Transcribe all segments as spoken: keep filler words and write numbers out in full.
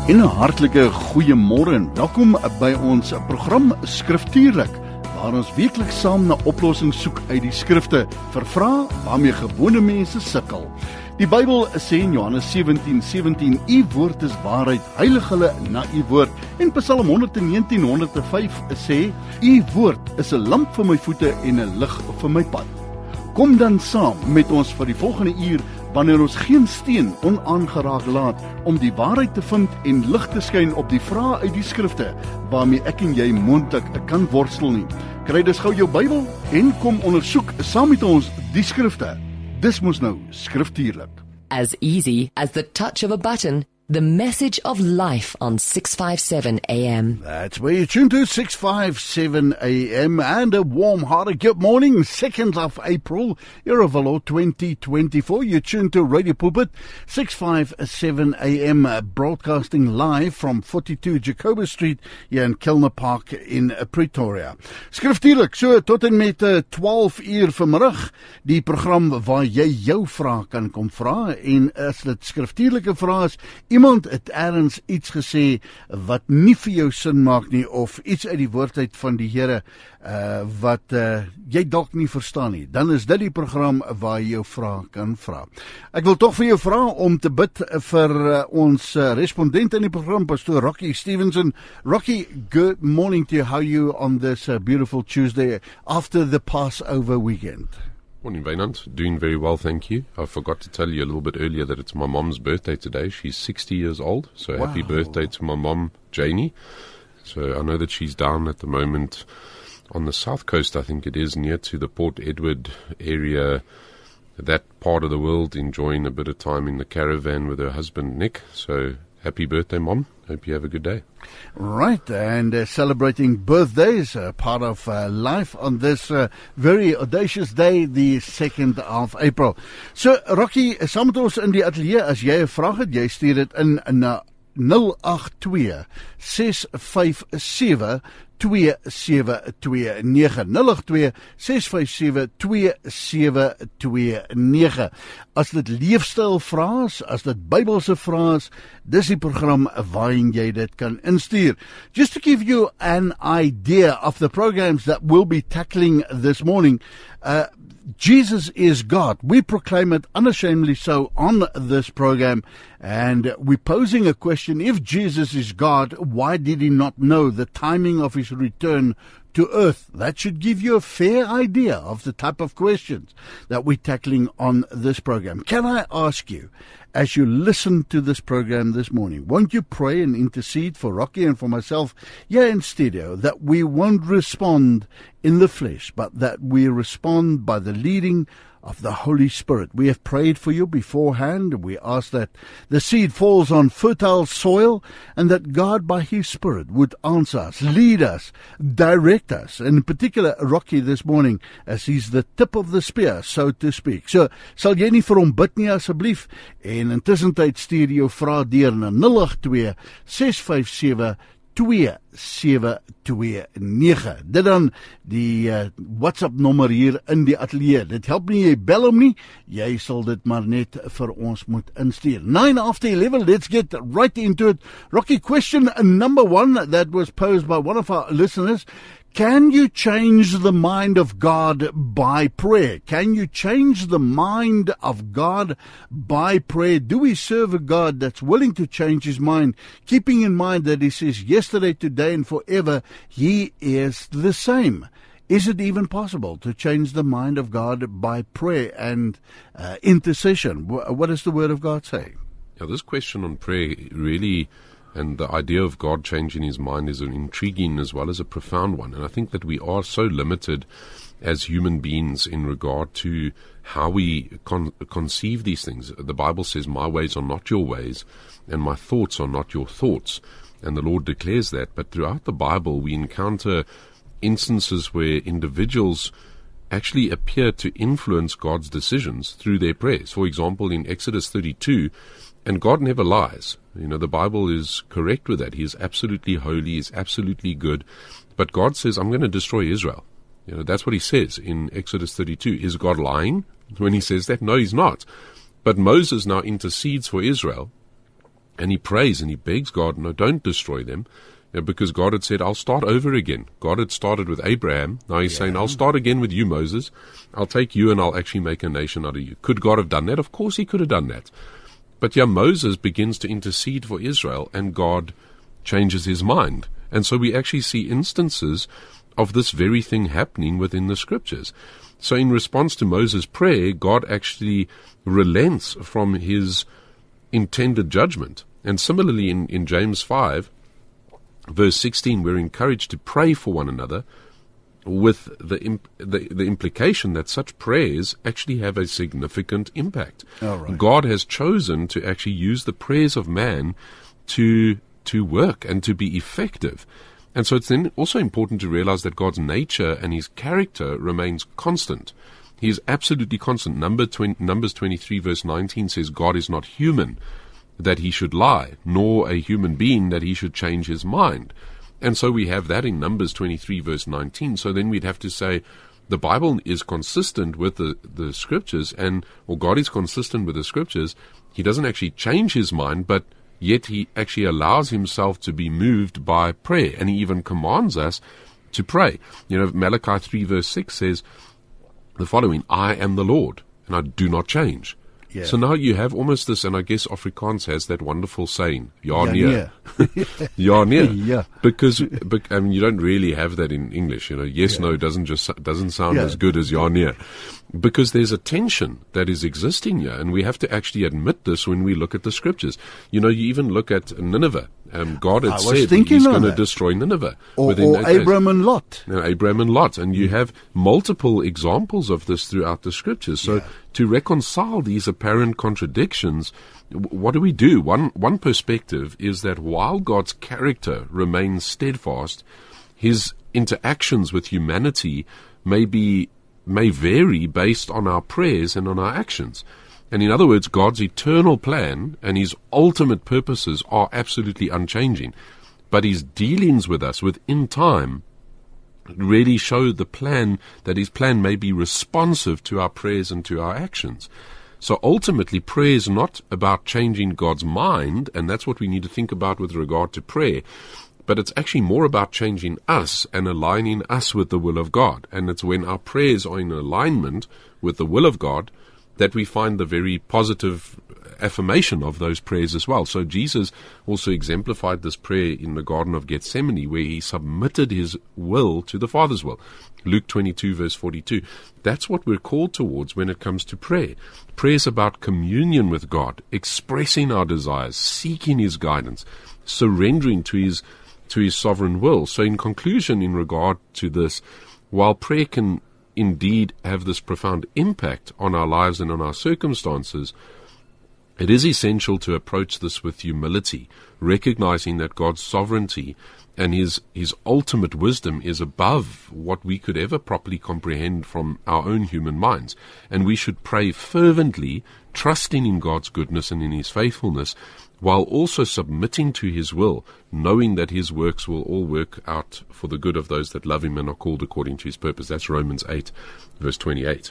En 'n hartlike goeiemôre en welkom by ons program Skriftuurlik, waar ons weekliks saam na oplossings soek uit die skrifte vir vrae waarmee gewone mense sukkel. Die Bybel sê in Johannes sewentien sewentien, U woord is waarheid, heilig hulle na U woord. En Psalm honderdnegentien honderdvyf sê, U woord is 'n lamp vir my voete en 'n lig vir my pad. Kom dan saam met ons vir die volgende uur, wanneer ons geen steen onaangeraak laat om die waarheid te vind en lig te skyn op die vrae uit die skrifte waarmee ek en jy moontlik kan worstel nie. Kry dus gou jou Bybel en kom ondersoek saam met ons die skrifte. Dis mos nou Skriftuurlik. As easy as the touch of a button, the message of life on six fifty-seven A M. That's where you tune to, six fifty-seven A M, and a warm-hearted good morning, second of April, year of the Lord twenty twenty-four. You tune to Radio Pulpit, six fifty-seven A M, broadcasting live from forty-two Jacoba Street here in Kilner Park in Pretoria. Skriftuurlik, so tot en met twaalf uur vanmiddag, die program waar jy jou vraag kan kom vra, en as dit skriftuurlike vrae is, iemand het ergens iets gesê wat nie vir jou sin maak nie, of iets uit die woord uit van die Here uh, wat uh, jy dalk nie verstaan nie, dan is dit die program waar jy jou vraag kan vra. Ek wil tog vir jou vra om te bid vir uh, ons uh, respondent in die program, Pastor Rocky Stevenson. Rocky, good morning to you. How are you on this uh, beautiful Tuesday after the Passover weekend? Morning, Wynand. Doing very well, thank you. I forgot to tell you a little bit earlier that it's my mom's birthday today. She's sixty years old, so wow. Happy birthday to my mom, Janie. So I know that she's down at the moment on the south coast, I think it is, near to the Port Edward area, that part of the world, enjoying a bit of time in the caravan with her husband, Nick. So happy birthday, Mom. Hope you have a good day. Right, and uh, celebrating birthdays, uh, part of uh, life on this uh, very audacious day, the second of April. So, Rocky, saam met ons in die atelier, as jy 'n vraag het, jy stuur dit in na nul agt twee ses vyf sewe twee sewe twee nege, nul agt twee ses vyf sewe twee sewe twee nege. As dit leefstyl vrae is, as dit Bybelse vrae is, dis die program waarin jy dit kan instuur. Just to give you an idea of the programs that we'll be tackling this morning, uh, Jesus is God. We proclaim it unashamedly so on this program, and we're posing a question: if Jesus is God, why did he not know the timing of his return to earth? That should give you a fair idea of the type of questions that we're tackling on this program. Can I ask you, as you listen to this program this morning, won't you pray and intercede for Rocky and for myself here in studio, that we won't respond in the flesh, but that we respond by the leading of the Holy Spirit. We have prayed for you beforehand. We ask that the seed falls on fertile soil, and that God by his Spirit would answer us, lead us, direct us, and in particular Rocky this morning, as he's the tip of the spear, so to speak. So, sal jy nie vir hom bid nie asseblief, en intussen tyd stuur jou vrae deur na nul agt twee ses vyf sewe twee sewe twee nege. Dit dan die uh, WhatsApp nommer hier in die atelier. Dit help nie jy bel hom nie, jy sal dit maar net vir ons moet instuur. nine after eleven, let's get right into it. Rocky, question number one that was posed by one of our listeners: can you change the mind of God by prayer? Can you change the mind of God by prayer? Do we serve a God that's willing to change his mind, keeping in mind that he says yesterday, today, and forever, he is the same? Is it even possible to change the mind of God by prayer and uh, intercession? What does the Word of God say? Yeah, this question on prayer really, and the idea of God changing his mind, is an intriguing as well as a profound one. And I think that we are so limited as human beings in regard to how we con- conceive these things. The Bible says, my ways are not your ways, and my thoughts are not your thoughts. And the Lord declares that. But throughout the Bible, we encounter instances where individuals actually appear to influence God's decisions through their prayers. For example, in Exodus thirty-two, and God never lies. You know, the Bible is correct with that. He is absolutely holy, he is absolutely good. But God says, I'm going to destroy Israel. You know, that's what he says in Exodus thirty-two. Is God lying when he says that? No, he's not. But Moses now intercedes for Israel, And he prays and he begs God, no, don't destroy them. Because God had said, I'll start over again. God had started with Abraham. Now he's yeah. saying, I'll start again with you, Moses. I'll take you and I'll actually make a nation out of you. Could God have done that? Of course he could have done that. But yeah, Moses begins to intercede for Israel and God changes his mind. And so we actually see instances of this very thing happening within the scriptures. So in response to Moses' prayer, God actually relents from his intended judgment. And similarly in, in James five, verse sixteen, we're encouraged to pray for one another with the, imp- the the implication that such prayers actually have a significant impact. Oh, right. God has chosen to actually use the prayers of man to to work and to be effective. And so it's then also important to realize that God's nature and his character remains constant. He is absolutely constant. Number twenty, Numbers twenty-three verse nineteen says God is not human, that he should lie, nor a human being that he should change his mind. And so we have that in Numbers twenty-three verse nineteen. So then we'd have to say the Bible is consistent with the, the scriptures, and or God is consistent with the scriptures. He doesn't actually change his mind, but yet he actually allows himself to be moved by prayer, and he even commands us to pray. You know, Malachi three verse six says the following, I am the Lord, and I do not change. Yeah. So now you have almost this, and I guess Afrikaans has that wonderful saying, Ja nee. Ja nee. Yeah. Because, but, I mean, you don't really have that in English, you know. Yes, yeah. no doesn't just, doesn't sound yeah. as good as Ja nee. Because there's a tension that is existing here, and we have to actually admit this when we look at the scriptures. You know, you even look at Nineveh. Um, God had said he's going to destroy Nineveh. Or, or Abraham and Lot. You know, Abraham and Lot. And you have multiple examples of this throughout the scriptures. So yeah. to reconcile these apparent contradictions, what do we do? One, one perspective is that while God's character remains steadfast, his interactions with humanity may be, may vary based on our prayers and on our actions. And in other words, God's eternal plan and his ultimate purposes are absolutely unchanging. But his dealings with us within time really show the plan, that his plan may be responsive to our prayers and to our actions. So ultimately, prayer is not about changing God's mind, and that's what we need to think about with regard to prayer. But it's actually more about changing us and aligning us with the will of God. And it's when our prayers are in alignment with the will of God that we find the very positive affirmation of those prayers as well. So Jesus also exemplified this prayer in the Garden of Gethsemane, where he submitted his will to the Father's will. Luke twenty-two verse forty-two. That's what we're called towards when it comes to prayer. Prayer is about communion with God, expressing our desires, seeking his guidance, surrendering to his to his sovereign will. So in conclusion, in regard to this, while prayer can indeed have this profound impact on our lives and on our circumstances, it is essential to approach this with humility, recognizing that God's sovereignty and his his ultimate wisdom is above what we could ever properly comprehend from our own human minds. And we should pray fervently, trusting in God's goodness and in his faithfulness, while also submitting to his will, knowing that his works will all work out for the good of those that love him and are called according to his purpose. That's Romans eight, verse twenty-eight.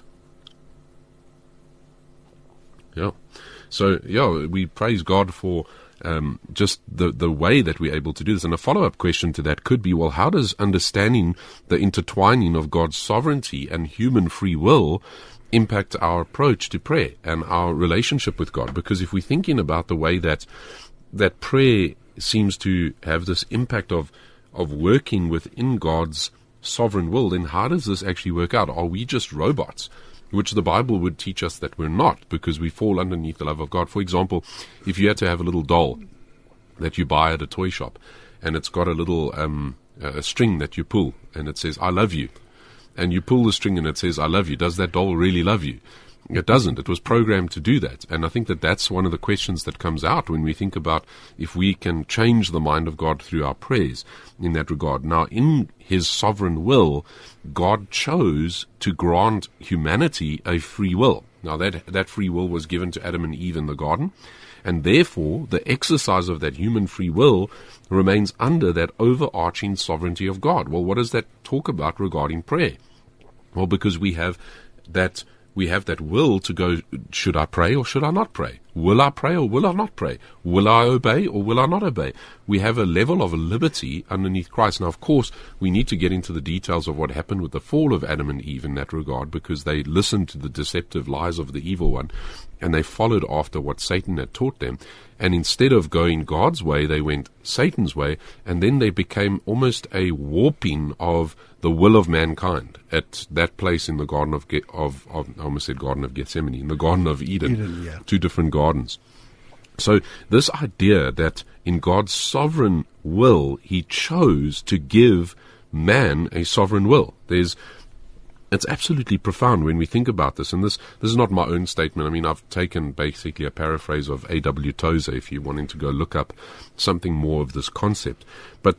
Yeah. So, yeah, we praise God for um, just the, the way that we're able to do this. And a follow-up question to that could be, well, how does understanding the intertwining of God's sovereignty and human free will impact our approach to prayer and our relationship with God? Because if we're thinking about the way that that prayer seems to have this impact of of working within God's sovereign will, then how does this actually work out? Are we just robots? Which the Bible would teach us that we're not, because we fall underneath the love of God. For example, if you had to have a little doll that you buy at a toy shop, and it's got a little um, a string that you pull, and it says, I love you. And you pull the string and it says, I love you. Does that doll really love you? It doesn't. It was programmed to do that. And I think that that's one of the questions that comes out when we think about if we can change the mind of God through our prayers in that regard. Now, in his sovereign will, God chose to grant humanity a free will. Now, that, that free will was given to Adam and Eve in the garden. And therefore, the exercise of that human free will remains under that overarching sovereignty of God. Well, what does that talk about regarding prayer? Well, because we have that we have that will to go, should I pray or should I not pray? Will I pray or will I not pray? Will I obey or will I not obey? We have a level of liberty underneath Christ. Now, of course, we need to get into the details of what happened with the fall of Adam and Eve in that regard, because they listened to the deceptive lies of the evil one, and they followed after what Satan had taught them. And instead of going God's way, they went Satan's way, and then they became almost a warping of the will of mankind at that place in the Garden of, Ge- of, of I almost said Garden of Gethsemane, in the Garden of Eden, Eden, yeah. Two different gardens. So this idea that in God's sovereign will, He chose to give man a sovereign will. There's It's absolutely profound when we think about this, and this this is not my own statement. I mean, I've taken basically a paraphrase of A W Tozer, if you're wanting to go look up something more of this concept. But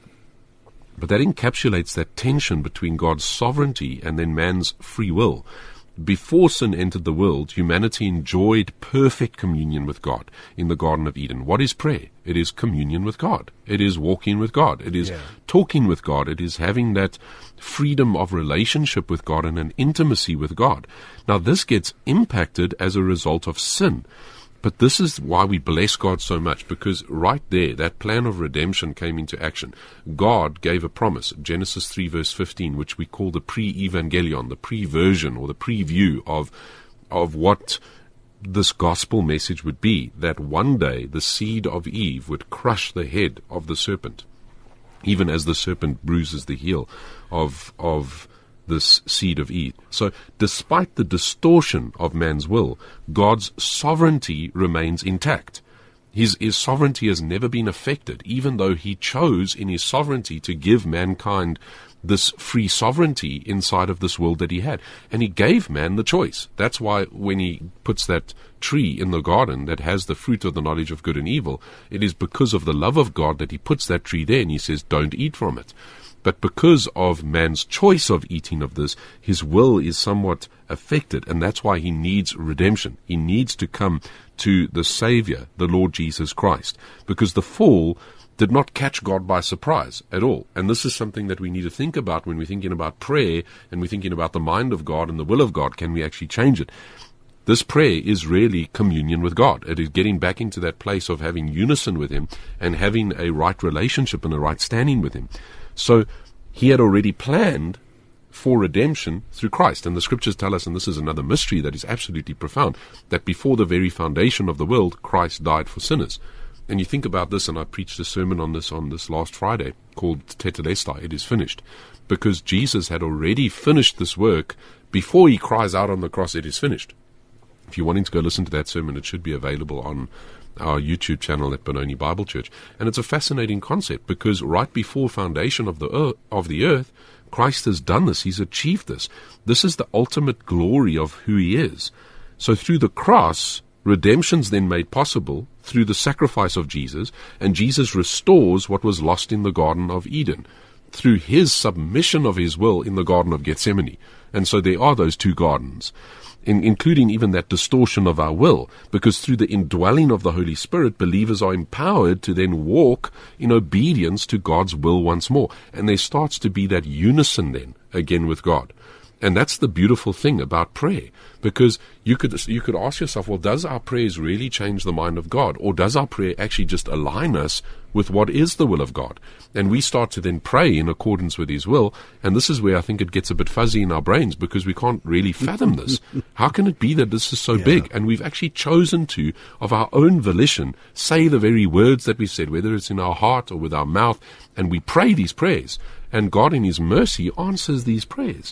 but that encapsulates that tension between God's sovereignty and then man's free will. Before sin entered the world, humanity enjoyed perfect communion with God in the Garden of Eden. What is prayer? It is communion with God. It is walking with God. It is yeah. talking with God. It is having that freedom of relationship with God and an intimacy with God. Now, this gets impacted as a result of sin. But this is why we bless God so much, because right there, that plan of redemption came into action. God gave a promise, Genesis three verse fifteen, which we call the pre-evangelion, the pre-version or the preview of, of what this gospel message would be, that one day the seed of Eve would crush the head of the serpent, even as the serpent bruises the heel of of this seed of Eve. So despite the distortion of man's will, God's sovereignty remains intact. His, his sovereignty has never been affected, even though He chose in His sovereignty to give mankind this free sovereignty inside of this world that He had. And He gave man the choice. That's why when He puts that tree in the garden that has the fruit of the knowledge of good and evil, it is because of the love of God that He puts that tree there, and He says, don't eat from it. But because of man's choice of eating of this, his will is somewhat affected, and that's why he needs redemption. He needs to come to the Savior, the Lord Jesus Christ, because the fall did not catch God by surprise at all. And this is something that we need to think about when we're thinking about prayer and we're thinking about the mind of God and the will of God. Can we actually change it? This prayer is really communion with God. It is getting back into that place of having unison with Him and having a right relationship and a right standing with Him. So He had already planned for redemption through Christ. And the scriptures tell us, and this is another mystery that is absolutely profound, that before the very foundation of the world, Christ died for sinners. And you think about this, and I preached a sermon on this on this last Friday called Tetelestai, it is finished. Because Jesus had already finished this work before He cries out on the cross, it is finished. If you're wanting to go listen to that sermon, it should be available on our YouTube channel at Benoni Bible Church. And it's a fascinating concept, because right before foundation of the earth, of the earth, Christ has done this. He's achieved this. This is the ultimate glory of who He is. So through the cross, redemption's then made possible through the sacrifice of Jesus, and Jesus restores what was lost in the Garden of Eden through His submission of His will in the Garden of Gethsemane. And so there are those two gardens, In, including even that distortion of our will, because through the indwelling of the Holy Spirit, believers are empowered to then walk in obedience to God's will once more. And there starts to be that unison then again with God. And that's the beautiful thing about prayer, because you could you could ask yourself, well, does our prayers really change the mind of God, or does our prayer actually just align us with what is the will of God? And we start to then pray in accordance with His will, and this is where I think it gets a bit fuzzy in our brains, because we can't really fathom this. How can it be that this is so yeah. big, and we've actually chosen to, of our own volition, say the very words that we've said, whether it's in our heart or with our mouth, and we pray these prayers, and God in His mercy answers these prayers.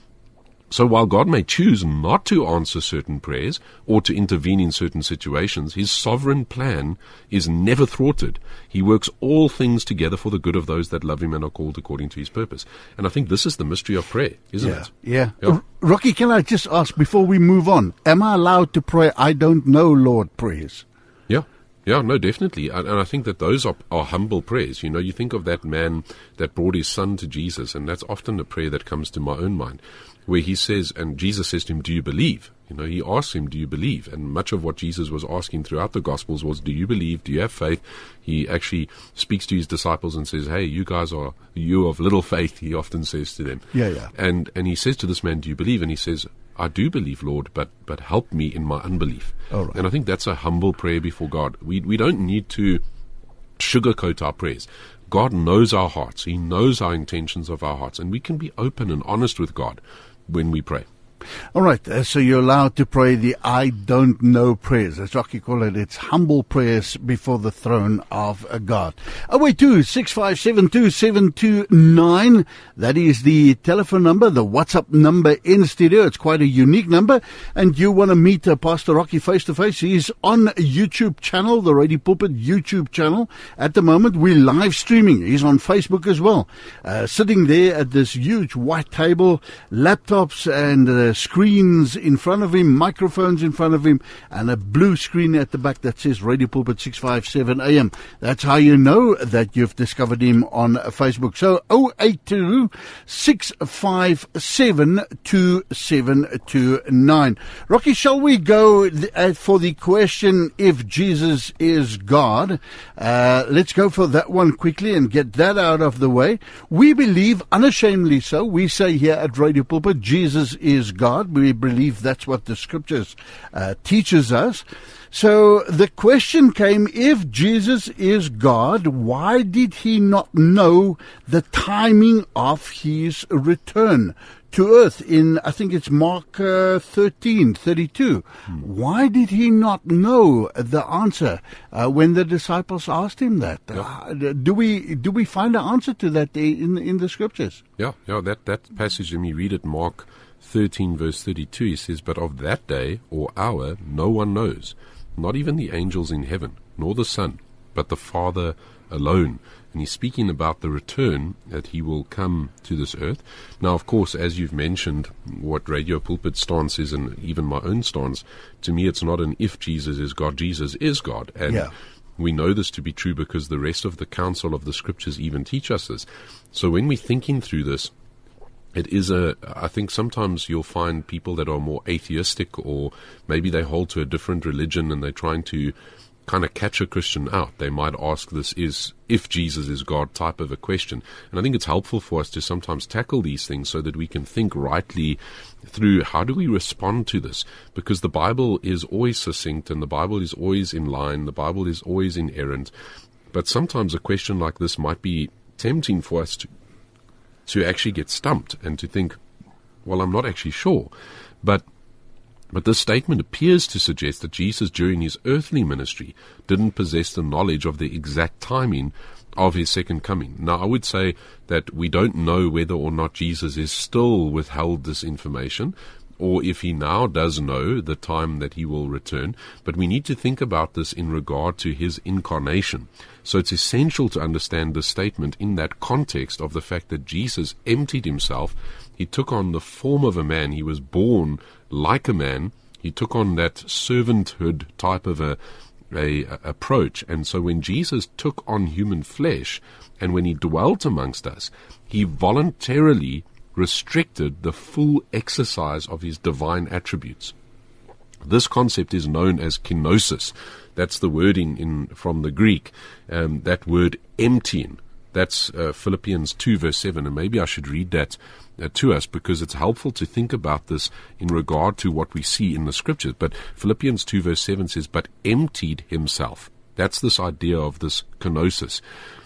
So while God may choose not to answer certain prayers or to intervene in certain situations, His sovereign plan is never thwarted. He works all things together for the good of those that love Him and are called according to His purpose. And I think this is the mystery of prayer, isn't yeah. it? Yeah. yeah. R- Rocky, can I just ask before we move on, am I allowed to pray I don't know, Lord, prayers? Yeah. Yeah, no, definitely. And, and I think that those are, are humble prayers. You know, you think of that man that brought his son to Jesus, and that's often a prayer that comes to my own mind, where he says, and Jesus says to him, do you believe? You know, he asks him, do you believe? And much of what Jesus was asking throughout the Gospels was, do you believe? Do you have faith? He actually speaks to His disciples and says, hey, you guys are, you of little faith, He often says to them. Yeah, yeah. And, and He says to this man, do you believe? And he says, I do believe, Lord, but but help me in my unbelief. All right. And I think that's a humble prayer before God. We we don't need to sugarcoat our prayers. God knows our hearts. He knows our intentions of our hearts, and we can be open and honest with God when we pray. All right, uh, so you're allowed to pray the I don't know prayers. As Rocky called it, it's humble prayers before the throne of uh, God. oh eight two, six five seven, two seven two nine. That is the telephone number, the WhatsApp number in studio. It's quite a unique number. And you want to meet uh, Pastor Rocky face to face. He's on a YouTube channel, the Radio Pulpit YouTube channel. At the moment, we're live streaming. He's on Facebook as well. Uh, sitting there at this huge white table, laptops and uh, screens in front of him, microphones in front of him, and a blue screen at the back that says Radio Pulpit six fifty-seven A M. That's how you know that you've discovered him on Facebook. So oh eight two, six five seven, two seven two nine. Rocky, shall we go th- uh, for the question, if Jesus is God? Uh, let's go for that one quickly and get that out of the way. We believe unashamedly so. We say here at Radio Pulpit, Jesus is God. We believe that's what the scriptures uh, teaches us. So the question came, if Jesus is God, why did he not know the timing of his return to earth in, I think it's Mark uh, thirteen thirty-two. Hmm. Why did he not know the answer uh, when the disciples asked him that? Yep. Uh, do we do we find an answer to that in in the scriptures? Yeah, yeah. That that passage, when we read it, Mark thirteen verse thirty-two, he says, "But of that day or hour no one knows, not even the angels in heaven, nor the Son, but the Father alone." And he's speaking about the return, that he will come to this earth. Now, of course, as you've mentioned, what Radio Pulpit stance is, and even my own stance, to me it's not an if Jesus is God, Jesus is God. And yeah. we know this to be true because the rest of the counsel of the scriptures even teach us this. So when we're thinking through this, it is a, I think sometimes you'll find people that are more atheistic, or maybe they hold to a different religion and they're trying to kind of catch a Christian out. They might ask this is, if Jesus is God type of a question. And I think it's helpful for us to sometimes tackle these things so that we can think rightly through how do we respond to this. Because the Bible is always succinct, and the Bible is always in line, the Bible is always inerrant. But sometimes a question like this might be tempting for us to to actually get stumped and to think, well, I'm not actually sure. But But this statement appears to suggest that Jesus, during his earthly ministry, didn't possess the knowledge of the exact timing of his second coming. Now, I would say that we don't know whether or not Jesus is still withheld this information, or if he now does know the time that he will return. But we need to think about this in regard to his incarnation. So it's essential to understand this statement in that context of the fact that Jesus emptied himself. He took on the form of a man. He was born like a man. He took on that servanthood type of a, a, a approach. And so when Jesus took on human flesh, and when he dwelt amongst us, he voluntarily restricted the full exercise of his divine attributes. This concept is known as kenosis. That's the wording in from the Greek. Um, that word emptying. That's uh, Philippians two verse seven, and maybe I should read that uh, to us because it's helpful to think about this in regard to what we see in the scriptures. But Philippians two verse seven says, "But emptied himself." That's this idea of this kenosis.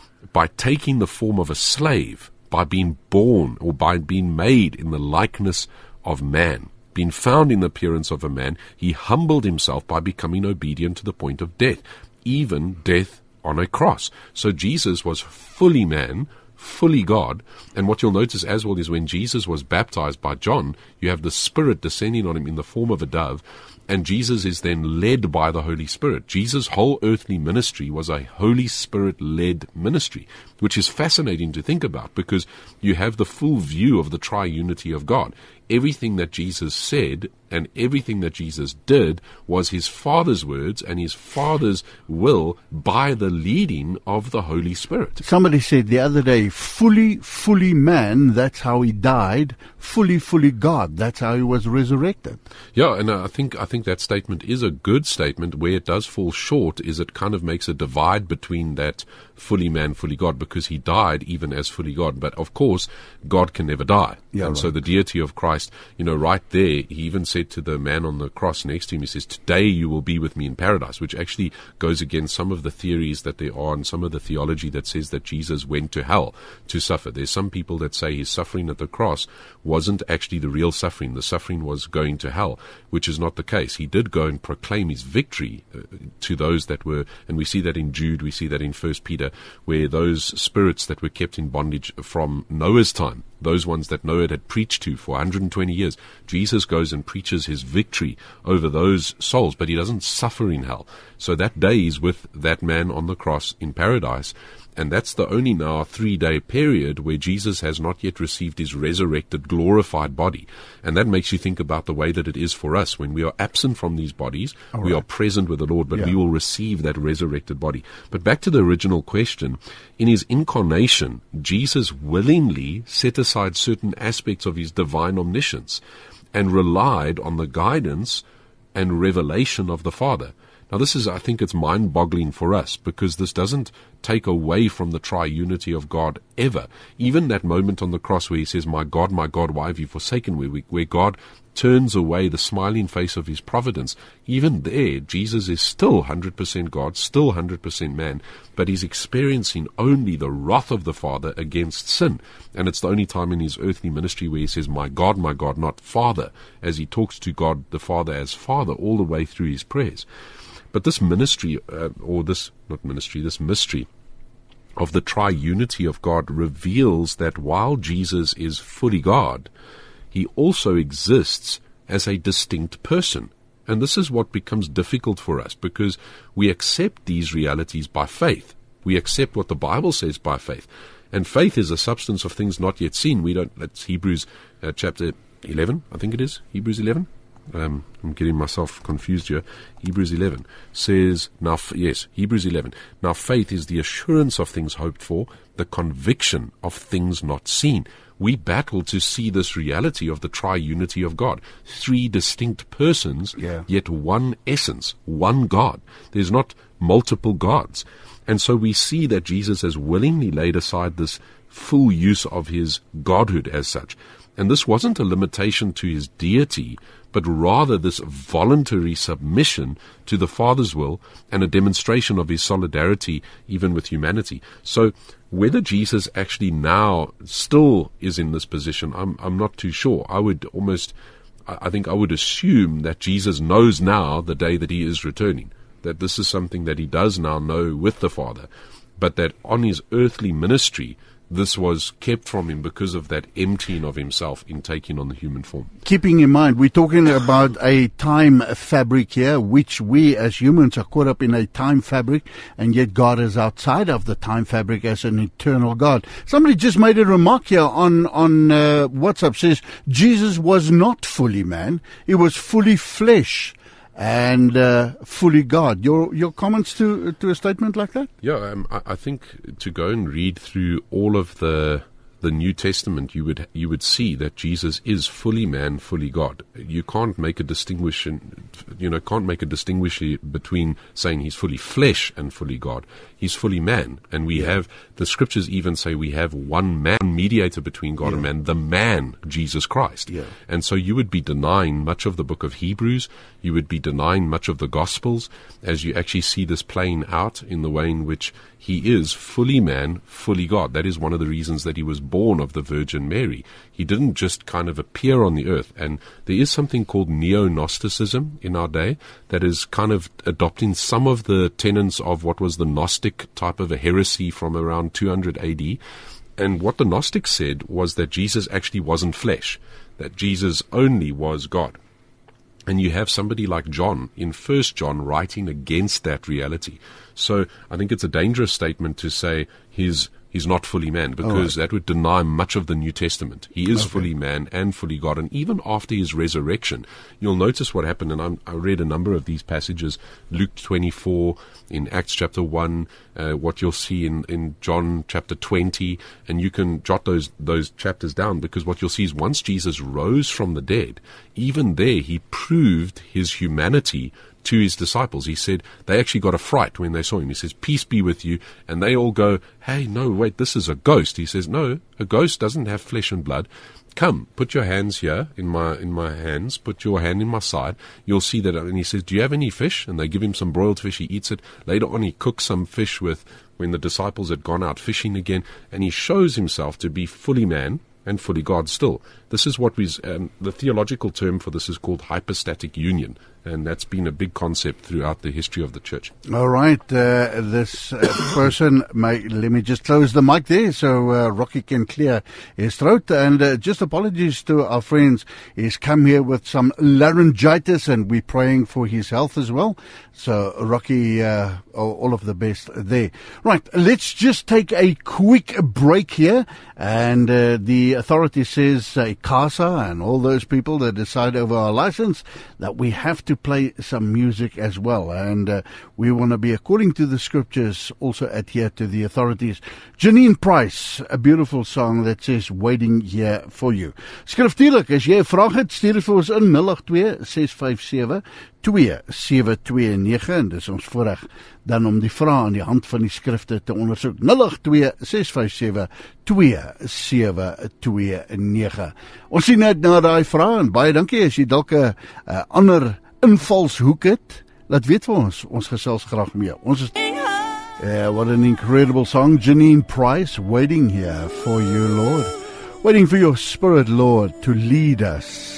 By taking the form of a slave, by being born or by being made in the likeness of man, being found in the appearance of a man, he humbled himself by becoming obedient to the point of death, even death on a cross. So Jesus was fully man, fully God. And what you'll notice as well is when Jesus was baptized by John, you have the Spirit descending on him in the form of a dove, and Jesus is then led by the Holy Spirit. Jesus' whole earthly ministry was a Holy Spirit-led ministry, which is fascinating to think about because you have the full view of the triunity of God. Everything that Jesus said and everything that Jesus did was his Father's words and his Father's will by the leading of the Holy Spirit. Somebody said the other day, fully, fully man, that's how he died. Fully, fully God, that's how he was resurrected. Yeah, and I think I think that statement is a good statement. Where it does fall short is it kind of makes a divide between that fully man, fully God, because he died even as fully God. But of course, God can never die. Yeah, and right. so the deity of Christ, you know, right there, he even said to the man on the cross next to him, he says, today you will be with me in paradise, which actually goes against some of the theories that there are and some of the theology that says that Jesus went to hell to suffer. There's some people that say his suffering at the cross wasn't actually the real suffering. The suffering was going to hell, which is not the case. He did go and proclaim his victory uh, to those that were, and we see that in Jude, we see that in First Peter, where those spirits that were kept in bondage from Noah's time, those ones that Noah had preached to for one hundred twenty years, Jesus goes and preaches his victory over those souls, but he doesn't suffer in hell. So that day is with that man on the cross in paradise, and that's the only now three-day period where Jesus has not yet received his resurrected, glorified body. And that makes you think about the way that it is for us. When we are absent from these bodies, All we right. are present with the Lord, but Yeah. we will receive that resurrected body. But back to the original question, in his incarnation, Jesus willingly set aside certain aspects of his divine omniscience and relied on the guidance and revelation of the Father. Now this is, I think it's mind-boggling for us, because this doesn't take away from the triunity of God ever. Even that moment on the cross where he says, my God, my God, why have you forsaken me? Where God turns away the smiling face of his providence. Even there, Jesus is still one hundred percent God, still one hundred percent man, but he's experiencing only the wrath of the Father against sin. And it's the only time in his earthly ministry where he says, my God, my God, not Father, as he talks to God the Father as Father all the way through his prayers. But this ministry, uh, or this, not ministry, this mystery of the triunity of God reveals that while Jesus is fully God, he also exists as a distinct person. And this is what becomes difficult for us, because we accept these realities by faith. We accept what the Bible says by faith. And faith is a substance of things not yet seen. We don't, that's Hebrews uh, chapter eleven, I think it is, Hebrews eleven. Um, I'm getting myself confused here. Hebrews eleven says, now, f- yes, Hebrews eleven. Now faith is the assurance of things hoped for, the conviction of things not seen. We battle to see this reality of the triunity of God. Three distinct persons, Yeah. yet one essence, one God. There's not multiple gods. And so we see that Jesus has willingly laid aside this full use of his godhood as such. And this wasn't a limitation to his deity, but rather this voluntary submission to the Father's will and a demonstration of his solidarity even with humanity. So whether Jesus actually now still is in this position, I'm, I'm not too sure. I would almost, I think I would assume that Jesus knows now the day that he is returning, that this is something that he does now know with the Father, but that on his earthly ministry, this was kept from him because of that emptying of himself in taking on the human form. Keeping in mind, we're talking about a time fabric here, which we as humans are caught up in a time fabric, and yet God is outside of the time fabric as an eternal God. Somebody just made a remark here on, on uh, WhatsApp, says Jesus was not fully man, he was fully flesh and uh, fully God. Your your comments to to a statement like that? Yeah, um, I, I think to go and read through all of the the New Testament, you would you would see that Jesus is fully man, fully God. You can't make a distinction, you know, can't make a distinction between saying he's fully flesh and fully God. He's fully man, and we yeah. have the scriptures even say we have one man mediator between God yeah. and man, the man Jesus Christ. Yeah. And so you would be denying much of the book of Hebrews. You would be denying much of the Gospels as you actually see this playing out in the way in which he is fully man, fully God. That is one of the reasons that he was born of the Virgin Mary. He didn't just kind of appear on the earth. And there is something called neo-Gnosticism in our day that is kind of adopting some of the tenets of what was the Gnostic type of a heresy from around two hundred A D. And what the Gnostics said was that Jesus actually wasn't flesh, that Jesus only was God. And you have somebody like John in First John writing against that reality. So I think it's a dangerous statement to say he's he's not fully man, because right. that would deny much of the New Testament. He is okay. fully man and fully God. And even after his resurrection, you'll notice what happened. And I'm, I read a number of these passages, Luke twenty-four, in Acts chapter one, uh, what you'll see in, in John chapter twenty. And you can jot those, those chapters down, because what you'll see is once Jesus rose from the dead, even there he proved his humanity to his disciples. He said they actually got a fright when they saw him. He says, peace be with you. And they all go, hey, no, wait, this is a ghost. He says, no, a ghost doesn't have flesh and blood. Come, put your hands here in my in my hands, put your hand in my side. You'll see that. And he says, do you have any fish? And they give him some broiled fish. He eats it. Later on, he cooks some fish with when the disciples had gone out fishing again. And he shows himself to be fully man and fully God still. This is what we, um, the theological term for this is called hypostatic union. And that's been a big concept throughout the history of the church. All right, uh, this uh, person, may, let me just close the mic there so uh, Rocky can clear his throat. And uh, just apologies to our friends. He's come here with some laryngitis and we're praying for his health as well. So, Rocky, uh, all of the best there. Right, let's just take a quick break here. And uh, the authority says, uh, CASA and all those people that decide over our license, that we have to play some music as well. And uh, we want to be, according to the scriptures, also adhere to the authorities. Janine Price, a beautiful song that says, waiting here for you. Skriftuurlik, as jy 'n vraag het, stuur dit vir ons in nul agt twee ses vyf sewe twee sewe twee nege en dis ons voorreg dan om die vrae aan die hand van die skrifte te ondersoek. nul agt twee ses vyf sewe twee sewe twee nege. Ons sien net na daai vrae en baie dankie as jy dalk 'n uh, ander invalshoek het. Laat weet vir ons, ons gesels graag mee. Ons is uh, what an incredible song. Janine Price, waiting here for you, Lord. Waiting for your Spirit, Lord, to lead us.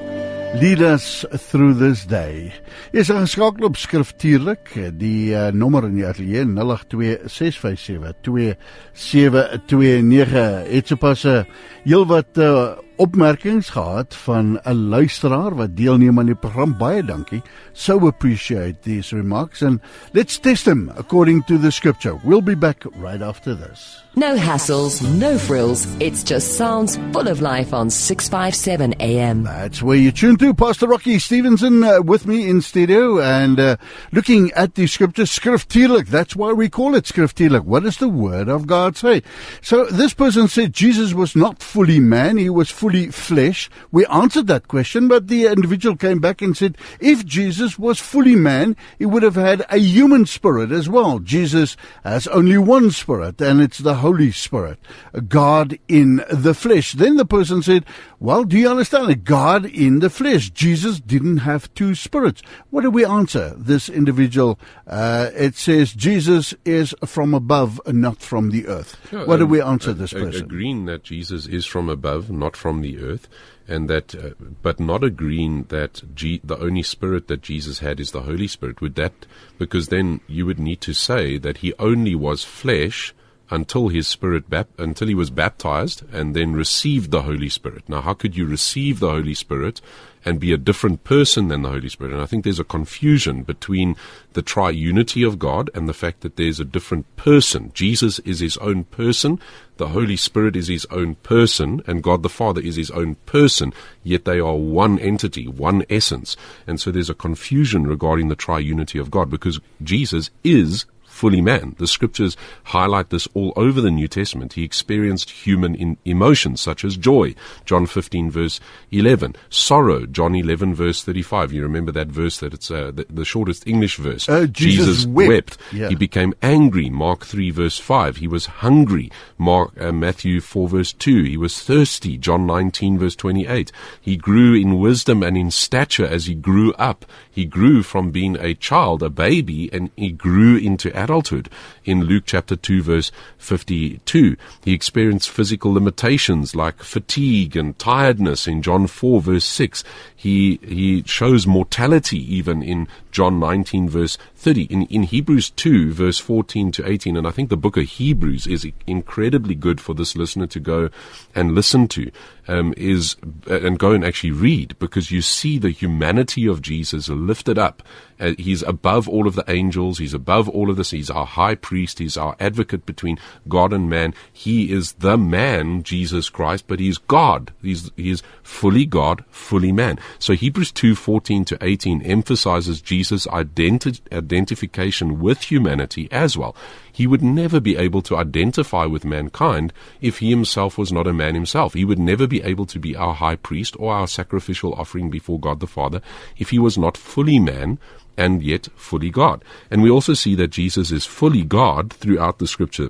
Lead us through this day. Jy is ingeskakel op Skriftuurlik, die uh, nommer in die atelier nul agt twee ses vyf sewe twee sewe twee nege. Het sopas 'n uh, heel wat uh, opmerkings gehad van 'n luisteraar wat deelneem aan die program. Baie dankie. So appreciate these remarks and let's test them according to the scripture. We'll be back right after this. No hassles, no frills. It's just sounds full of life on six fifty-seven A M. That's where you tune to. Pastor Rocky Stevenson uh, with me in studio and uh, looking at the scripture, Skriftuurlik. That's why we call it Skriftuurlik. What does the word of God say? So this person said Jesus was not fully man, he was fully flesh. We answered that question, but the individual came back and said, if Jesus was fully man, he would have had a human spirit as well. Jesus has only one spirit, and it's the Holy Spirit, God in the flesh. Then the person said, well, do you understand it? God in the flesh. Jesus didn't have two spirits. What do we answer this individual? Uh, it says Jesus is from above, not from the earth. Yeah, what um, do we answer uh, this person? Agreeing that Jesus is from above, not from the earth, and that, uh, but not agreeing that G- the only spirit that Jesus had is the Holy Spirit. Would that, because then you would need to say that he only was flesh until his spirit, bap- until he was baptized and then received the Holy Spirit. Now, how could you receive the Holy Spirit and be a different person than the Holy Spirit? And I think there's a confusion between the triunity of God and the fact that there's a different person. Jesus is his own person, the Holy Spirit is his own person, and God the Father is his own person, yet they are one entity, one essence. And so there's a confusion regarding the triunity of God, because Jesus is fully man. The scriptures highlight this all over the New Testament. He experienced human in emotions such as joy, John fifteen verse eleven, sorrow, John eleven verse thirty-five. You remember that verse, that it's uh, the, the shortest English verse. Uh, Jesus, Jesus wept. wept. Yeah. He became angry, Mark three verse five. He was hungry, Mark uh, Matthew four verse two. He was thirsty, John nineteen verse twenty-eight. He grew in wisdom and in stature as he grew up. He grew from being a child, a baby, and he grew into adulthood in Luke chapter two verse fifty-two. He experienced physical limitations like fatigue and tiredness in John four verse six. He he shows mortality even in John nineteen verse thirty. In, in Hebrews two verse fourteen to eighteen, and I think the book of Hebrews is incredibly good for this listener to go and listen to, um, is and go and actually read, because you see the humanity of Jesus lifted up. Uh, he's above all of the angels. He's above all of this. He's our high priest. He's our advocate between God and man. He is the man, Jesus Christ, but he's God. He's, he's fully God, fully man. So Hebrews two fourteen to eighteen emphasizes Jesus' identi- identification with humanity as well. He would never be able to identify with mankind if he himself was not a man himself. He would never be be able to be our high priest or our sacrificial offering before God the Father if he was not fully man and yet fully God. And we also see that Jesus is fully God throughout the scripture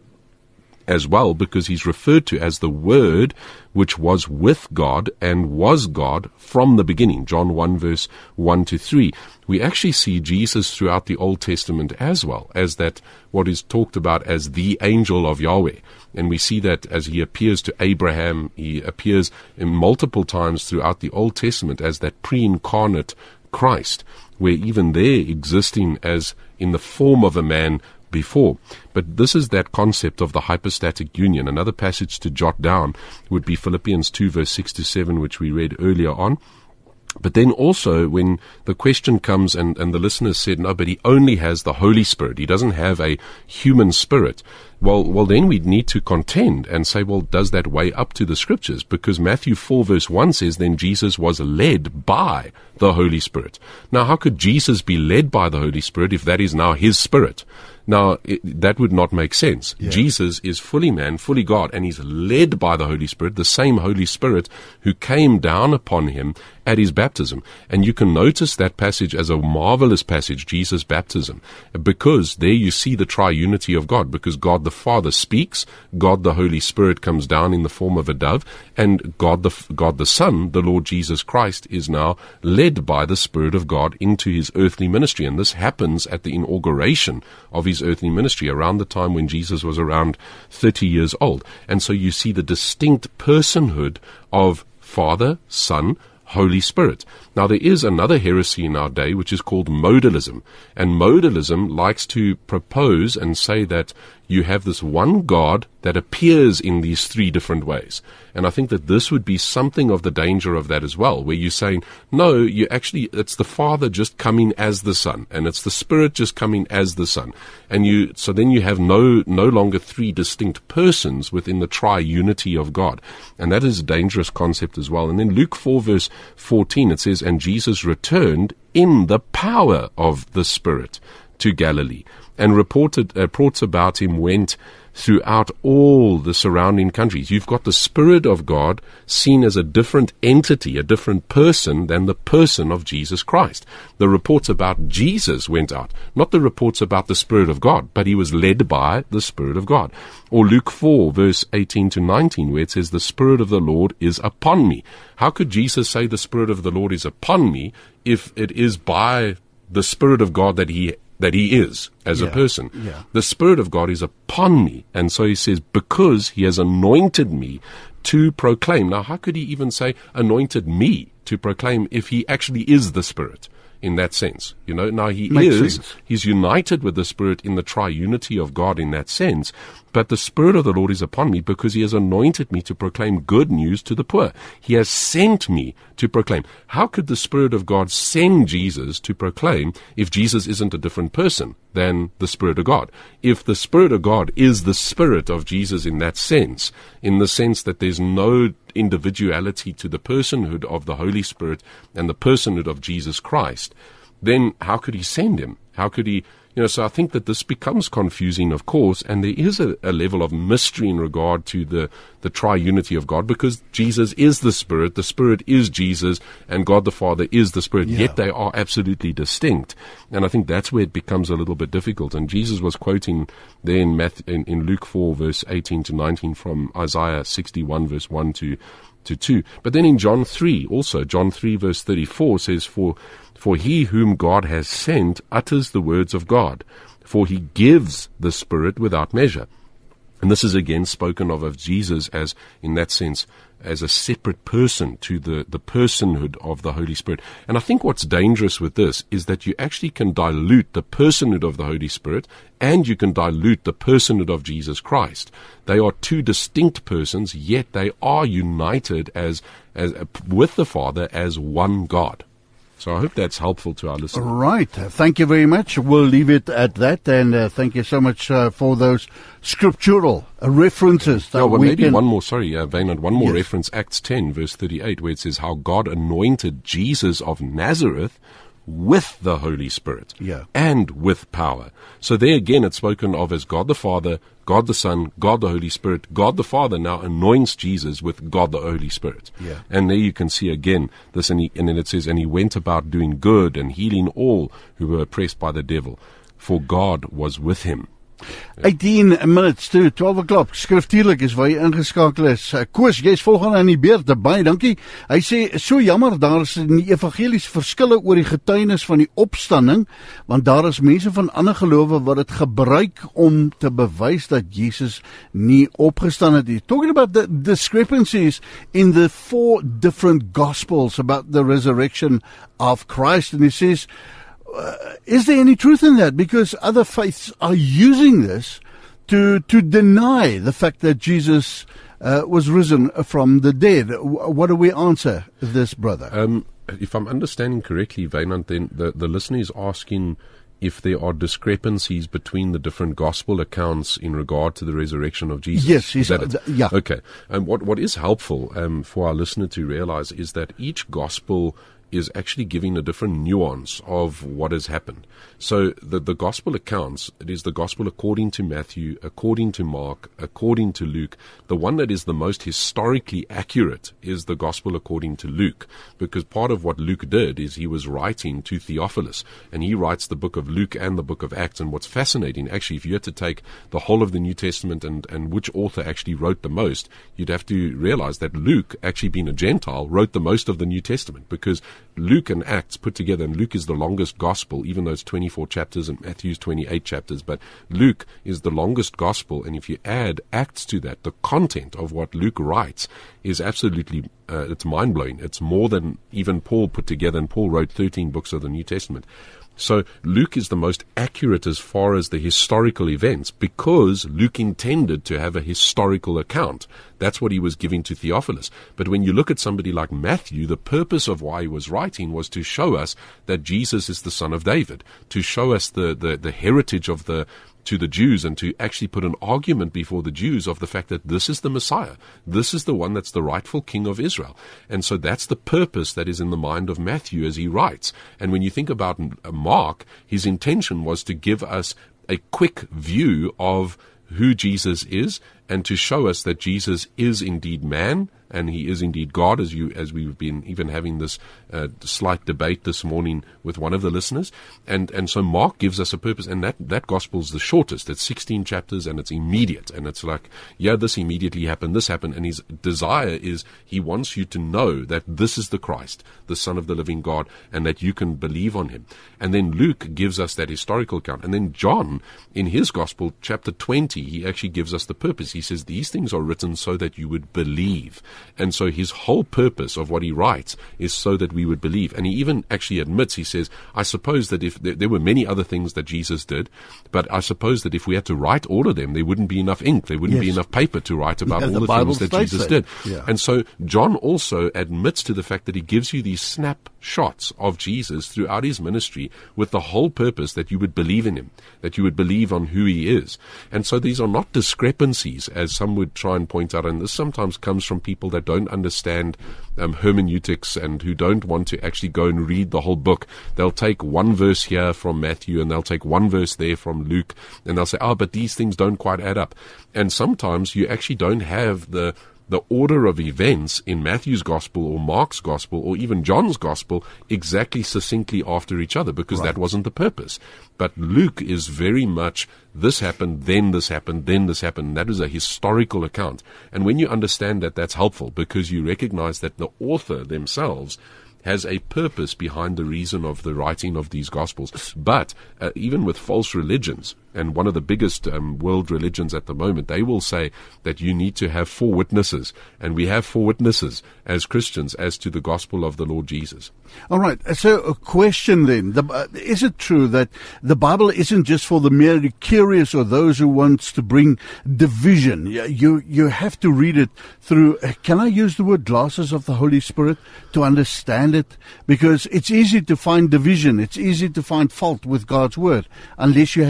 as well, because he's referred to as the Word which was with God and was God from the beginning. John one verse one to three. We actually see Jesus throughout the Old Testament as well as that what is talked about as the angel of Yahweh. And we see that as he appears to Abraham, he appears in multiple times throughout the Old Testament as that pre-incarnate Christ, where even there existing as in the form of a man before. But this is that concept of the hypostatic union. Another passage to jot down would be Philippians two verse six to seven, which we read earlier on. But then also when the question comes and, and the listeners said, no, but he only has the Holy Spirit. He doesn't have a human spirit. Well, well, then we need to contend and say, well, does that weigh up to the scriptures? Because Matthew four verse one says, then Jesus was led by the Holy Spirit. Now, how could Jesus be led by the Holy Spirit if that is now his spirit? Now, it, that would not make sense. Yeah. Jesus is fully man, fully God, and he's led by the Holy Spirit, the same Holy Spirit who came down upon him at his baptism. And you can notice that passage as a marvelous passage, Jesus' baptism, because there you see the triunity of God, because God the Father speaks, God the Holy Spirit comes down in the form of a dove, and God the, God the Son, the Lord Jesus Christ, is now led by the Spirit of God into his earthly ministry. And this happens at the inauguration of his earthly ministry, around the time when Jesus was around thirty years old. And so you see the distinct personhood of Father, Son, Holy Spirit. Now, there is another heresy in our day which is called modalism. And modalism likes to propose and say that you have this one God that appears in these three different ways. And I think that this would be something of the danger of that as well, where you're saying, no, you actually, it's the Father just coming as the Son, and it's the Spirit just coming as the Son. And you, so then you have no, no longer three distinct persons within the triunity of God. And that is a dangerous concept as well. And then Luke four verse fourteen, it says, and Jesus returned in the power of the Spirit to Galilee, and reported uh, reports about him went throughout all the surrounding countries. You've got the Spirit of God seen as a different entity, a different person than the person of Jesus Christ. The reports about Jesus went out, not the reports about the Spirit of God, but he was led by the Spirit of God. Or Luke four verse eighteen to nineteen, where it says, the Spirit of the Lord is upon me. How could Jesus say the Spirit of the Lord is upon me if it is by the Spirit of God that he that he is as yeah, a person? Yeah. The Spirit of God is upon me. And so he says, because he has anointed me to proclaim. Now, how could he even say anointed me to proclaim if he actually is the Spirit in that sense? You know, now he Makes is, sense. He's united with the Spirit in the triunity of God in that sense. But the Spirit of the Lord is upon me because he has anointed me to proclaim good news to the poor. He has sent me to proclaim. How could the Spirit of God send Jesus to proclaim if Jesus isn't a different person than the Spirit of God? If the Spirit of God is the Spirit of Jesus in that sense, in the sense that there's no individuality to the personhood of the Holy Spirit and the personhood of Jesus Christ, then how could he send him? How could he... You know, so I think that this becomes confusing, of course, and there is a, a level of mystery in regard to the, the triunity of God, because Jesus is the Spirit, the Spirit is Jesus, and God the Father is the Spirit, yeah. Yet they are absolutely distinct. And I think that's where it becomes a little bit difficult. And Jesus was quoting there in, Matthew, in, in Luke four, verse eighteen to nineteen, from Isaiah sixty-one, verse one to, to two. But then in John three, also, John three, verse thirty-four says, For For he whom God has sent utters the words of God, for he gives the Spirit without measure. And this is again spoken of of Jesus as, in that sense, as a separate person to the, the personhood of the Holy Spirit. And I think what's dangerous with this is that you actually can dilute the personhood of the Holy Spirit and you can dilute the personhood of Jesus Christ. They are two distinct persons, yet they are united as, as with the Father as one God. So I hope that's helpful to our listeners. Right. Thank you very much. We'll leave it at that. And uh, thank you so much uh, for those scriptural uh, references. That yeah, well, we maybe can... one more, sorry, uh, Vaynard, one more yes. reference, Acts ten, verse thirty-eight, where it says how God anointed Jesus of Nazareth with the Holy Spirit Yeah. and with power. So there again it's spoken of as God the Father, God the Son, God the Holy Spirit. God the Father now anoints Jesus with God the Holy Spirit. Yeah. And there you can see again this, and, he, and then it says, and he went about doing good and healing all who were oppressed by the devil, for God was with him. eighteen minutes to twaalf o'clock. Skriftuurlik is waar jy ingeskakel is. Uh, Koos, jy is volgende aan die beurt. Baie dankie. Hy sê, so jammer, daar is in die evangelies verskille oor die getuienis van die opstanding, want daar is mense van ander gelowe wat dit gebruik om te bewys dat Jesus nie opgestaan het nie. Talking about the discrepancies in the four different gospels about the resurrection of Christ, and he says, Uh, is there any truth in that? Because other faiths are using this to to deny the fact that Jesus uh, was risen from the dead. What do we answer this, brother? Um, if I'm understanding correctly, Wynand, then the, the listener is asking if there are discrepancies between the different gospel accounts in regard to the resurrection of Jesus. Yes, is that uh, it? yeah. Okay. Um, what what is helpful um, for our listener to realize is that each gospel is actually giving a different nuance of what has happened. So the, the gospel accounts, it is the gospel according to Matthew, according to Mark, according to Luke. The one that is the most historically accurate is the gospel according to Luke, because part of what Luke did is he was writing to Theophilus, and he writes the book of Luke and the book of Acts. And what's fascinating, actually, if you had to take the whole of the New Testament and, and which author actually wrote the most, you'd have to realize that Luke, actually being a Gentile, wrote the most of the New Testament, because Luke and Acts put together, and Luke is the longest gospel, even though it's twenty-four chapters and Matthew's twenty-eight chapters, but Luke is the longest gospel, and if you add Acts to that, the content of what Luke writes is absolutely, uh, it's mind-blowing. It's more than even Paul put together, and Paul wrote thirteen books of the New Testament. So Luke is the most accurate as far as the historical events, because Luke intended to have a historical account. That's what he was giving to Theophilus. But when you look at somebody like Matthew, the purpose of why he was writing was to show us that Jesus is the son of David, to show us the, the, the heritage of the to the Jews, and to actually put an argument before the Jews of the fact that this is the Messiah. This is the one that's the rightful king of Israel. And so that's the purpose that is in the mind of Matthew as he writes. And when you think about Mark, his intention was to give us a quick view of who Jesus is, and to show us that Jesus is indeed man, and he is indeed God, as you as we've been even having this uh, slight debate this morning with one of the listeners. And and so Mark gives us a purpose, and that, that gospel's the shortest. It's sixteen chapters, and it's immediate. And it's like, yeah, this immediately happened, this happened. And his desire is he wants you to know that this is the Christ, the Son of the living God, and that you can believe on him. And then Luke gives us that historical account. And then John, in his gospel, chapter twenty, he actually gives us the purpose. He says, these things are written so that you would believe. And so his whole purpose of what he writes is so that we would believe. And he even actually admits, he says, I suppose that if there, there were many other things that Jesus did, but I suppose that if we had to write all of them, there wouldn't be enough ink, there wouldn't yes. be enough paper to write about yeah, all the, the Bible things that Jesus it. did. Yeah. And so John also admits to the fact that he gives you these snapshots of Jesus throughout his ministry with the whole purpose that you would believe in him, that you would believe on who he is. And so these are not discrepancies, as some would try and point out, and this sometimes comes from people that don't understand um, hermeneutics and who don't want to actually go and read the whole book. They'll take one verse here from Matthew, and they'll take one verse there from Luke, and they'll say, oh, but these things don't quite add up. And sometimes you actually don't have the the order of events in Matthew's gospel or Mark's gospel or even John's gospel exactly succinctly after each other, because right. that wasn't the purpose. But Luke is very much, this happened, then this happened, then this happened. That is a historical account. And when you understand that, that's helpful, because you recognize that the author themselves has a purpose behind the reason of the writing of these gospels. But uh, even with false religions, and one of the biggest um, world religions at the moment, they will say that you need to have four witnesses, and we have four witnesses as Christians as to the gospel of the Lord Jesus. All right, so a question then, the, uh, is it true that the Bible isn't just for the merely curious or those who wants to bring division? You, you have to read it through, can I use the word glasses of the Holy Spirit to understand it? Because it's easy to find division, it's easy to find fault with God's word, unless you have the Holy Spirit.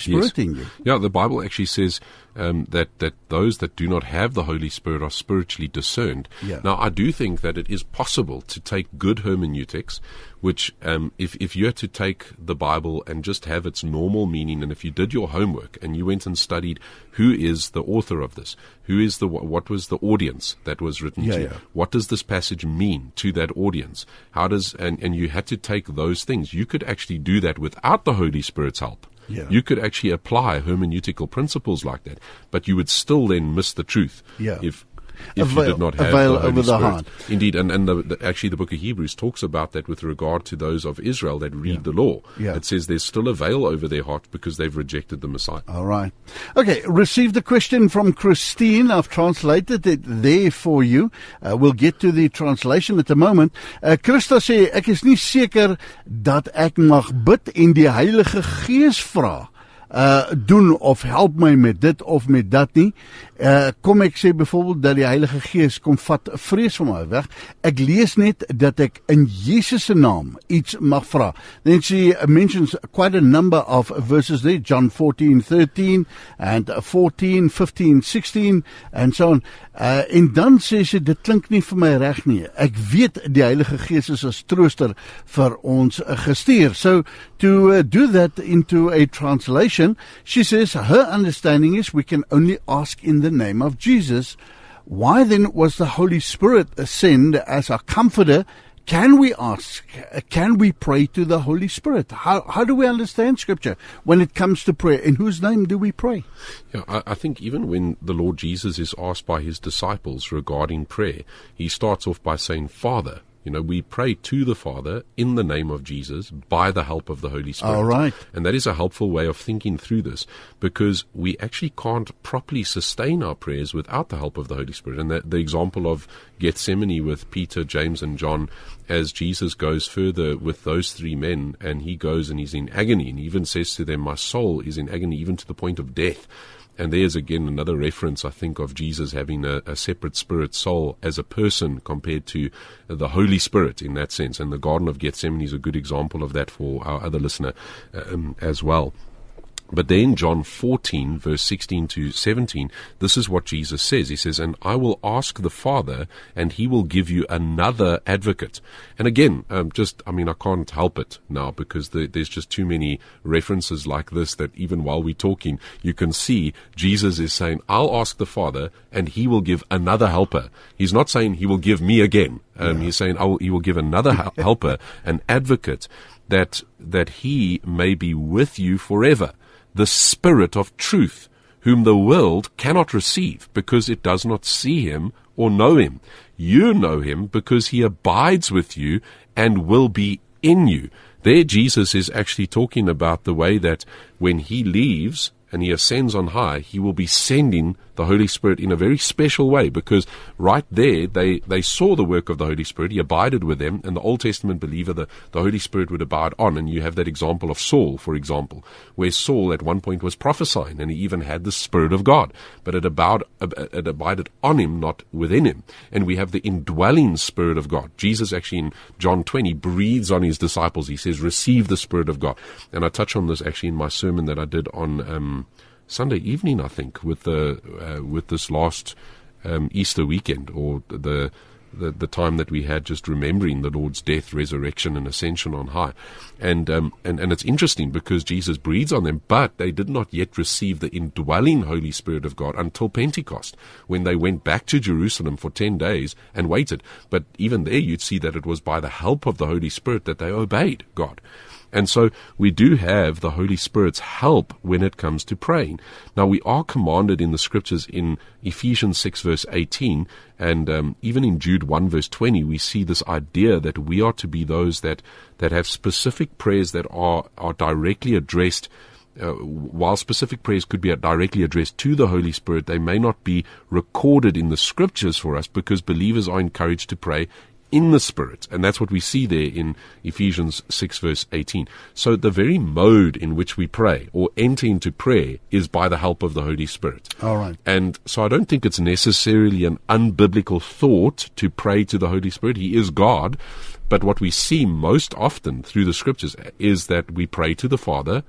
Spirit Yes. in you. Yeah, the Bible actually says um, that, that those that do not have the Holy Spirit are spiritually discerned. Yeah. Now, I do think that it is possible to take good hermeneutics, which um, if, if you had to take the Bible and just have its normal meaning, and if you did your homework and you went and studied who is the author of this, who is the what was the audience that was written Yeah, to, yeah. what does this passage mean to that audience, how does and, and you had to take those things, you could actually do that without the Holy Spirit's help. Yeah. You could actually apply hermeneutical principles like that, but you would still then miss the truth Yeah. if if Avail- you did not have avail the Holy over the Spirit. heart. Indeed, and, and the, the, actually the book of Hebrews talks about that with regard to those of Israel that read Yeah. the law. Yeah. It says there's still a veil over their heart because they've rejected the Messiah. All right. Okay, received a question from Christine. I've translated it there for you. Uh, we'll get to the translation at the moment. Uh, Christa sê, ek is nie seker dat ek mag bid en die Heilige Gees vra. Uh, doen of help my met dit of met dat nie. Uh, kom ek sê byvoorbeeld dat die Heilige Gees kom vat vrees van my weg. Ek lees net dat ek in Jesus se naam iets mag vra. Then she mentions quite a number of verses there, John fourteen thirteen and fourteen, fifteen, sixteen and so on. Uh, en dan sê sy, dit klink nie vir my reg nie. Ek weet die Heilige Gees is as trooster vir ons uh, gestuur. So to uh, do that into a translation, she says her understanding is we can only ask in the name of Jesus. Why then was the Holy Spirit sent as our comforter? Can we ask, can we pray to the Holy Spirit? How, how do we understand Scripture when it comes to prayer? In whose name do we pray? Yeah, I, I think even when the Lord Jesus is asked by his disciples regarding prayer, he starts off by saying, Father. You know, we pray to the Father in the name of Jesus by the help of the Holy Spirit. All right. And that is a helpful way of thinking through this, because we actually can't properly sustain our prayers without the help of the Holy Spirit. And the, the example of Gethsemane with Peter, James, and John, as Jesus goes further with those three men, and he goes and he's in agony, and he even says to them, my soul is in agony even to the point of death. And there's again another reference, I think, of Jesus having a, a separate spirit soul as a person compared to the Holy Spirit in that sense. And the Garden of Gethsemane is a good example of that for our other listener um, as well. But then John fourteen, verse sixteen to seventeen, this is what Jesus says. He says, and I will ask the Father, and he will give you another advocate. And again, um, just, I mean, I can't help it now because the, there's just too many references like this that even while we're talking, you can see Jesus is saying, I'll ask the Father, and he will give another helper. He's not saying he will give me again. Um, yeah. He's saying I will, he will give another helper, an advocate, that that he may be with you forever. The Spirit of truth, whom the world cannot receive, because it does not see him or know him. You know him because he abides with you and will be in you. There Jesus is actually talking about the way that when he leaves and he ascends on high, he will be sending the Holy Spirit in a very special way, because right there they, they saw the work of the Holy Spirit. He abided with them, and the Old Testament believer, the, the Holy Spirit would abide on. And you have that example of Saul, for example, where Saul at one point was prophesying, and he even had the Spirit of God, but it, abode, it abided on him, not within him. And we have the indwelling Spirit of God. Jesus actually in John twenty breathes on his disciples. He says, receive the Spirit of God. And I touch on this actually in my sermon that I did on um, Sunday evening, I think, with the uh, with this last um, Easter weekend, or the, the the time that we had just remembering the Lord's death, resurrection, and ascension on high. And um, and and it's interesting because Jesus breathes on them, but they did not yet receive the indwelling Holy Spirit of God until Pentecost, when they went back to Jerusalem for ten days and waited. But even there, you'd see that it was by the help of the Holy Spirit that they obeyed God. And so we do have the Holy Spirit's help when it comes to praying. Now, we are commanded in the Scriptures in Ephesians six, verse eighteen, and um, even in Jude one, verse twenty, we see this idea that we are to be those that, that have specific prayers that are, are directly addressed. Uh, while specific prayers could be directly addressed to the Holy Spirit, they may not be recorded in the Scriptures for us, because believers are encouraged to pray in the Spirit. And that's what we see there in Ephesians six, verse eighteen. So the very mode in which we pray or enter into prayer is by the help of the Holy Spirit. All right. And so I don't think it's necessarily an unbiblical thought to pray to the Holy Spirit. He is God. But what we see most often through the Scriptures is that we pray to the Father,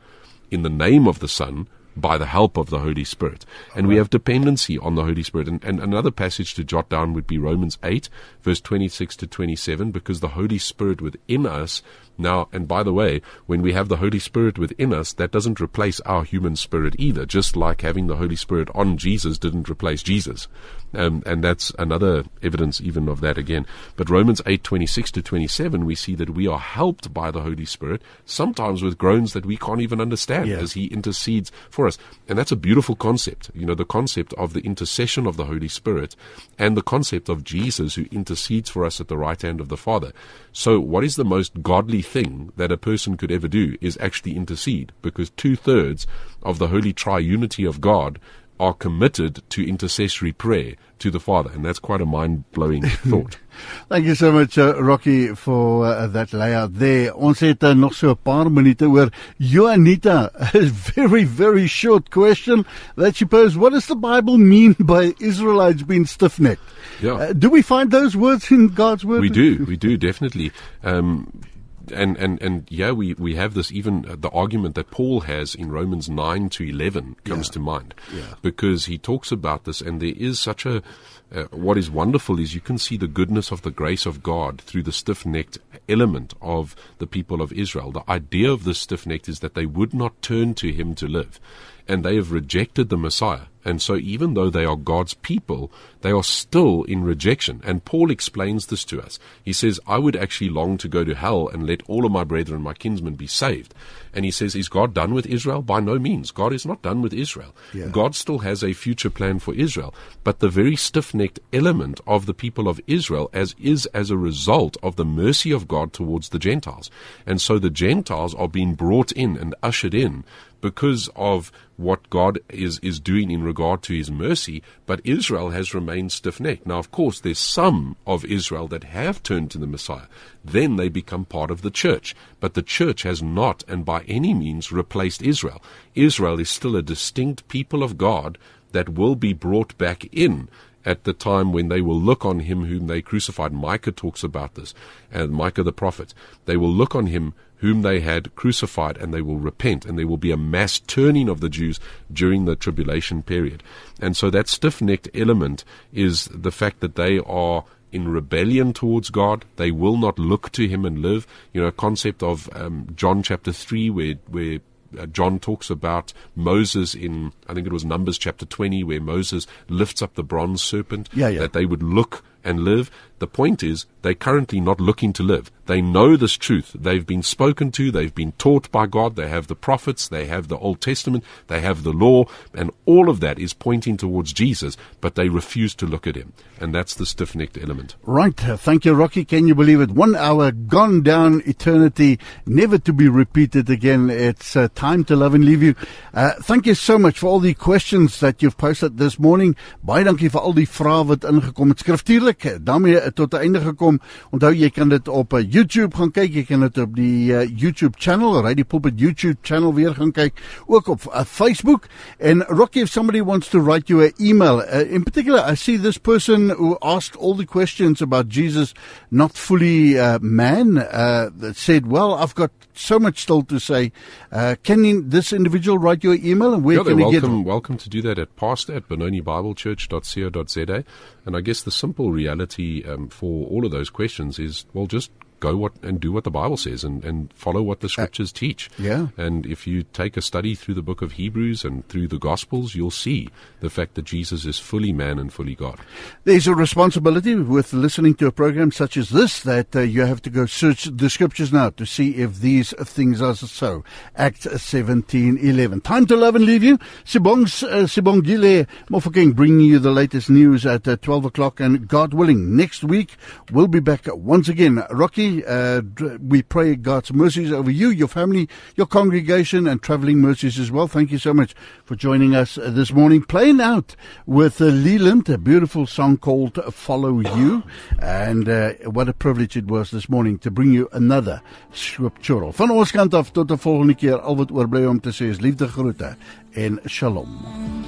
in the name of the Son, by the help of the Holy Spirit. And we have dependency on the Holy Spirit. And, and another passage to jot down would be Romans eight, verse twenty-six to twenty-seven, because the Holy Spirit within us now, and by the way, when we have the Holy Spirit within us, that doesn't replace our human spirit either, just like having the Holy Spirit on Jesus didn't replace Jesus. Um, and that's another evidence even of that again. But Romans eight, twenty-six to twenty-seven, we see that we are helped by the Holy Spirit, sometimes with groans that we can't even understand, yeah. as He intercedes for us. And that's a beautiful concept, you know, the concept of the intercession of the Holy Spirit and the concept of Jesus who intercedes for us at the right hand of the Father. So what is the most godly thing that a person could ever do is actually intercede, because two-thirds of the holy triunity of God are committed to intercessory prayer to the Father, and that's quite a mind-blowing thought. Thank you so much, uh, Rocky, for uh, that layout there. Ons het uh, nog so 'n paar minute oor. Joanita, a very, very short question that she posed. What does the Bible mean by Israelites being stiff-necked? Yeah. Uh, do we find those words in God's Word? We do, we do, definitely. Um, And, and, and yeah, we, we have this, even uh, the argument that Paul has in Romans nine to eleven comes yeah. to mind. Yeah. Because he talks about this, and there is such a, uh, what is wonderful is you can see the goodness of the grace of God through the stiff-necked element of the people of Israel. The idea of the stiff-necked is that they would not turn to Him to live. And they have rejected the Messiah. And so even though they are God's people, they are still in rejection. And Paul explains this to us. He says, I would actually long to go to hell and let all of my brethren, my kinsmen, be saved. And he says, is God done with Israel? By no means. God is not done with Israel. Yeah. God still has a future plan for Israel. But the very stiff-necked element of the people of Israel as is as a result of the mercy of God towards the Gentiles. And so the Gentiles are being brought in and ushered in because of what God is, is doing in regard to His mercy, but Israel has remained stiff-necked. Now, of course, there's some of Israel that have turned to the Messiah. Then they become part of the church. But the church has not, and by any means, replaced Israel. Israel is still a distinct people of God that will be brought back in at the time when they will look on Him whom they crucified. Micah talks about this, and Micah the prophet. They will look on Him whom they had crucified, and they will repent, and there will be a mass turning of the Jews during the tribulation period. And so that stiff-necked element is the fact that they are in rebellion towards God. They will not look to Him and live. You know, a concept of um, John chapter three, where where Uh, John talks about Moses in, I think it was Numbers chapter twenty, where Moses lifts up the bronze serpent, yeah, yeah. that they would look and live. The point is, they're currently not looking to live. They know this truth. They've been spoken to. They've been taught by God. They have the prophets. They have the Old Testament. They have the law. And all of that is pointing towards Jesus, but they refuse to look at Him. And that's the stiff-necked element. Right. Uh, thank you, Rocky. Can you believe it? One hour gone down eternity, never to be repeated again. It's uh, time to love and leave you. Uh, thank you so much for all the questions that you've posted this morning. Baie dankie vir al die vrae wat ingekom het skriftuurlik. Daarmee tot 'n einde gekom. Onthou, jy kan dit op uh, YouTube gaan kyk. Jy kan dit op die uh, YouTube channel, Radio Pulpit YouTube channel weer gaan kyk. Ook op uh, Facebook. And Rocky, if somebody wants to write you an email, uh, in particular, I see this person who asked all the questions about Jesus not fully uh, man, uh, that said, well, I've got so much still to say. Uh, can in, this individual write you an email, and where yeah, can he welcome, get it? Welcome to do that at pastor at benoni bible church dot co dot za. And I guess the simple reality um, for all of those questions is, well, just go what and do what the Bible says, and, and follow what the Scriptures uh, teach. Yeah. And if you take a study through the book of Hebrews and through the Gospels, you'll see the fact that Jesus is fully man and fully God. There's a responsibility with listening to a program such as this, that uh, you have to go search the Scriptures now to see if these things are so. Acts seventeen eleven. Time to love and leave you. Sibong's, uh, Sibongile Mofokeng bringing you the latest news at uh, twelve o'clock, and God willing, next week we'll be back once again. Rocky, Uh, we pray God's mercies over you, your family, your congregation, and traveling mercies as well. Thank you so much for joining us uh, this morning. Playing out with uh, Leland, a beautiful song called Follow You. And uh, what a privilege it was this morning to bring you another scriptural. Van ons kant af tot 'n volgende keer. Al wat oorbly om te sê is liefde, groete en shalom.